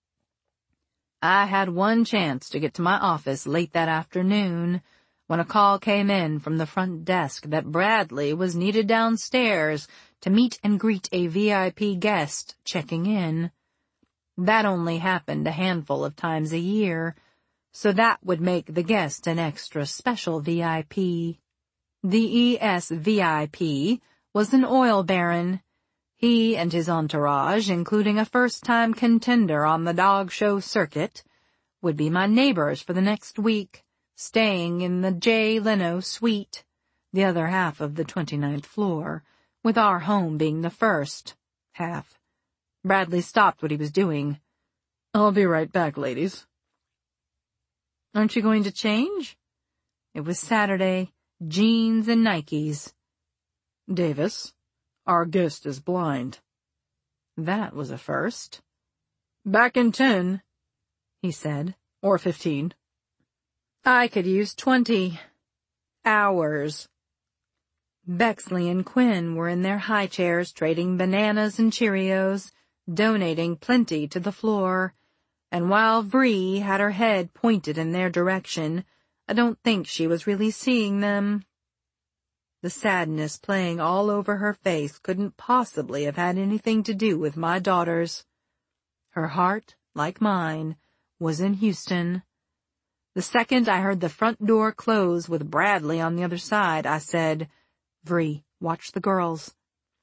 I had one chance to get to my office late that afternoon when a call came in from the front desk that Bradley was needed downstairs to meet and greet a VIP guest checking in. That only happened a handful of times a year, so that would make the guest an extra special VIP. The ESVIP was an oil baron. He and his entourage, including a first-time contender on the dog show circuit, would be my neighbors for the next week, staying in the Jay Leno suite, the other half of the 29th floor, with our home being the first half. Bradley stopped what he was doing. "I'll be right back, ladies." "Aren't you going to change?" It was Saturday, jeans and Nikes. "Davis, our guest is blind." That was a first. "Back in 10, he said, or 15. I could use 20 hours. Bexley and Quinn were in their high chairs trading bananas and Cheerios, donating plenty to the floor, and while Bree had her head pointed in their direction, I don't think she was really seeing them. The sadness playing all over her face couldn't possibly have had anything to do with my daughters. Her heart, like mine, was in Houston. The second I heard the front door close with Bradley on the other side, I said, "Bree, watch the girls."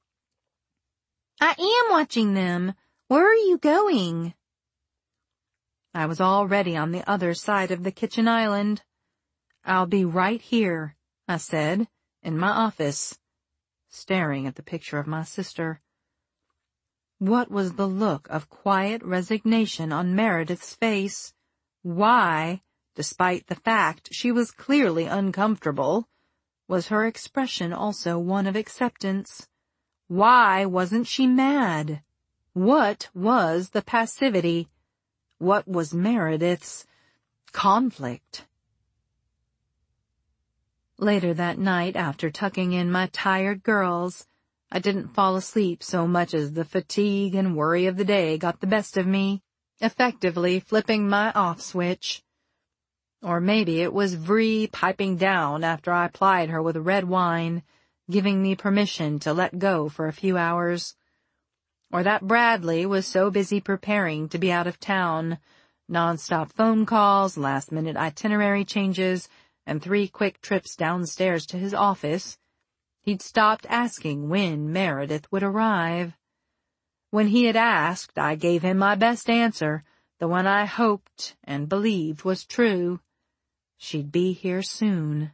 "I am watching them. Where are you going?" I was already on the other side of the kitchen island. "I'll be right here," I said, "in my office," staring at the picture of my sister. What was the look of quiet resignation on Meredith's face? Why, despite the fact she was clearly uncomfortable, was her expression also one of acceptance? Why wasn't she mad? What was the passivity? What was Meredith's conflict? Later that night, after tucking in my tired girls, I didn't fall asleep so much as the fatigue and worry of the day got the best of me, effectively flipping my off switch. Or maybe it was Bree piping down after I plied her with red wine, giving me permission to let go for a few hours. Or that Bradley was so busy preparing to be out of town, non-stop phone calls, last-minute itinerary changes, and 3 quick trips downstairs to his office, he'd stopped asking when Meredith would arrive. When he had asked, I gave him my best answer, the one I hoped and believed was true. She'd be here soon.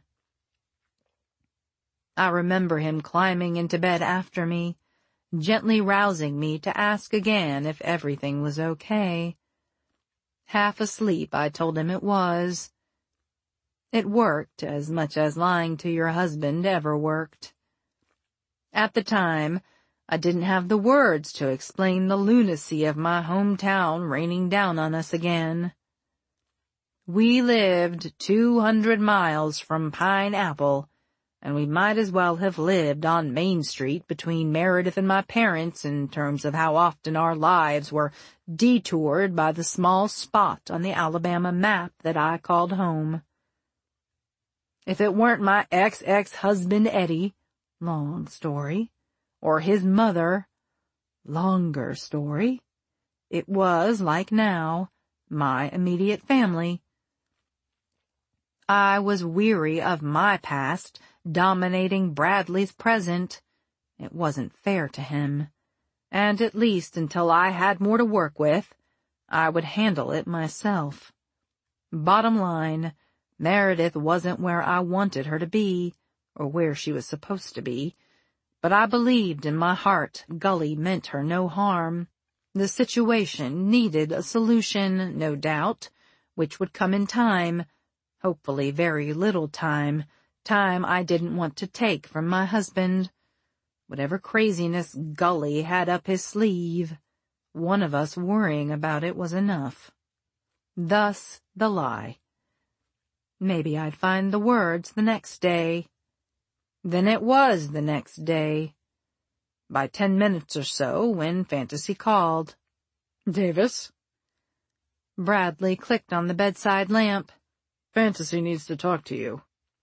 I remember him climbing into bed after me, gently rousing me to ask again if everything was okay. Half asleep, I told him it was. It worked as much as lying to your husband ever worked. At the time, I didn't have the words to explain the lunacy of my hometown raining down on us again. We lived 200 miles from Pineapple, and we might as well have lived on Main Street between Meredith and my parents in terms of how often our lives were detoured by the small spot on the Alabama map that I called home. If it weren't my ex-husband Eddie, long story, or his mother, longer story, It was, like now, my immediate family. I was weary of my past dominating Bradley's present. It wasn't fair to him. And at least until I had more to work with, I would handle it myself. Bottom line, Meredith wasn't where I wanted her to be, or where she was supposed to be, but I believed in my heart Gully meant her no harm. The situation needed a solution, no doubt, which would come in time, hopefully very little time I didn't want to take from my husband. Whatever craziness Gully had up his sleeve, one of us worrying about it was enough. Thus the lie. Maybe I'd find the words the next day. Then it was the next day. By 10 minutes or so, when Fantasy called. Davis? Bradley clicked on the bedside lamp. Fantasy needs to talk to you.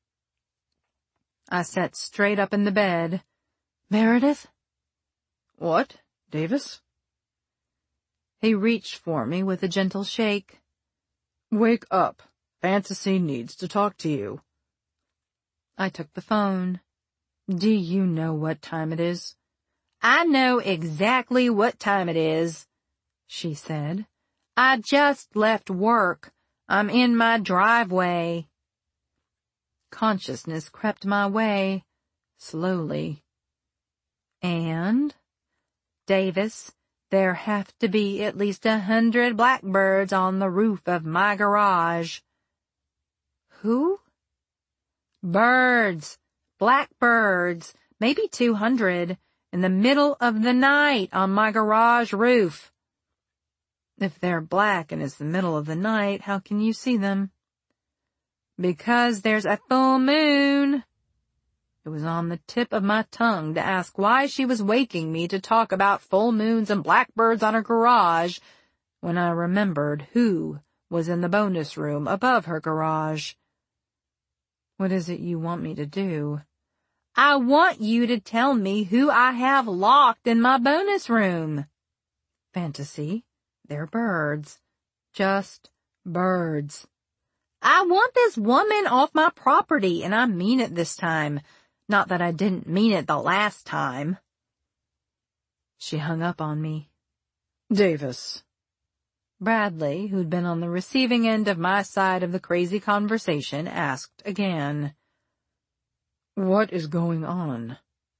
I sat straight up in the bed. Meredith? What, Davis? He reached for me with a gentle shake. Wake up. Fantasy needs to talk to you. I took the phone. Do you know what time it is? I know exactly what time it is, she said. I just left work. I'm in my driveway. Consciousness crept my way, slowly. And, Davis, there have to be at least 100 blackbirds on the roof of my garage. Who? Birds. Blackbirds. Maybe 200. In the middle of the night on my garage roof. If they're black and it's the middle of the night, how can you see them? Because there's a full moon. It was on the tip of my tongue to ask why she was waking me to talk about full moons and blackbirds on her garage, when I remembered who was in the bonus room above her garage. What is it you want me to do? I want you to tell me who I have locked in my bonus room. Fantasy, they're birds. Just birds. I want this woman off my property, and I mean it this time. Not that I didn't mean it the last time. She hung up on me. Davis. Bradley, who'd been on the receiving end of my side of the crazy conversation, asked again. What is going on?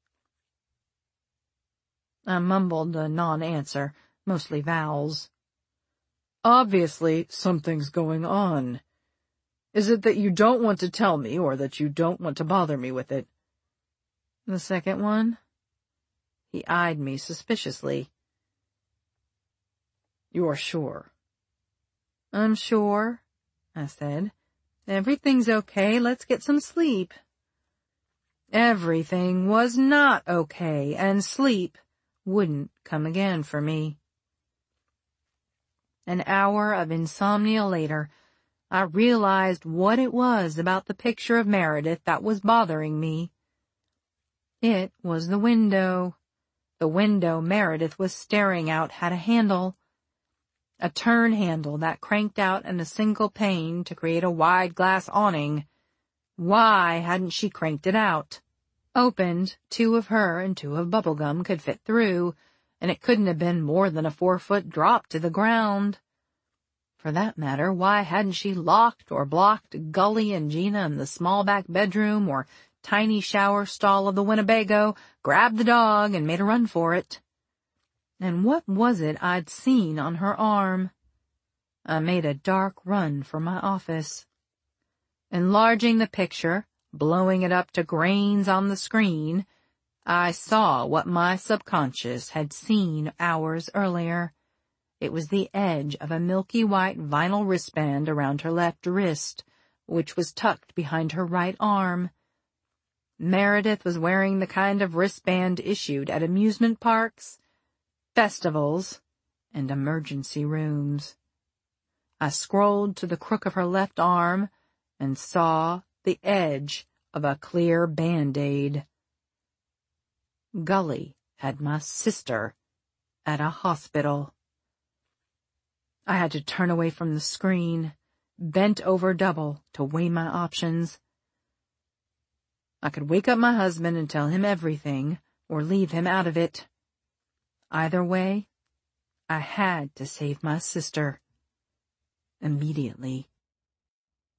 I mumbled a non-answer, mostly vowels. Obviously, something's going on. Is it that you don't want to tell me, or that you don't want to bother me with it? The second one? He eyed me suspiciously. You're sure? I'm sure, I said. Everything's okay. Let's get some sleep. Everything was not okay, and sleep wouldn't come again for me. An hour of insomnia later, I realized what it was about the picture of Meredith that was bothering me. It was the window. The window Meredith was staring out had a handle. A turn handle that cranked out in a single pane to create a wide glass awning. Why hadn't she cranked it out? Opened, 2 of her and 2 of Bubblegum could fit through, and it couldn't have been more than a 4-foot drop to the ground. For that matter, why hadn't she locked or blocked Gully and Gina in the small back bedroom or tiny shower stall of the Winnebago, grabbed the dog, and made a run for it? And what was it I'd seen on her arm? I made a dark run for my office. Enlarging the picture, blowing it up to grains on the screen, I saw what my subconscious had seen hours earlier. It was the edge of a milky white vinyl wristband around her left wrist, which was tucked behind her right arm. Meredith was wearing the kind of wristband issued at amusement parks, festivals, and emergency rooms. I scrolled to the crook of her left arm and saw the edge of a clear Band-Aid. Gully had my sister at a hospital. I had to turn away from the screen, bent over double to weigh my options. I could wake up my husband and tell him everything, or leave him out of it. Either way, I had to save my sister. Immediately.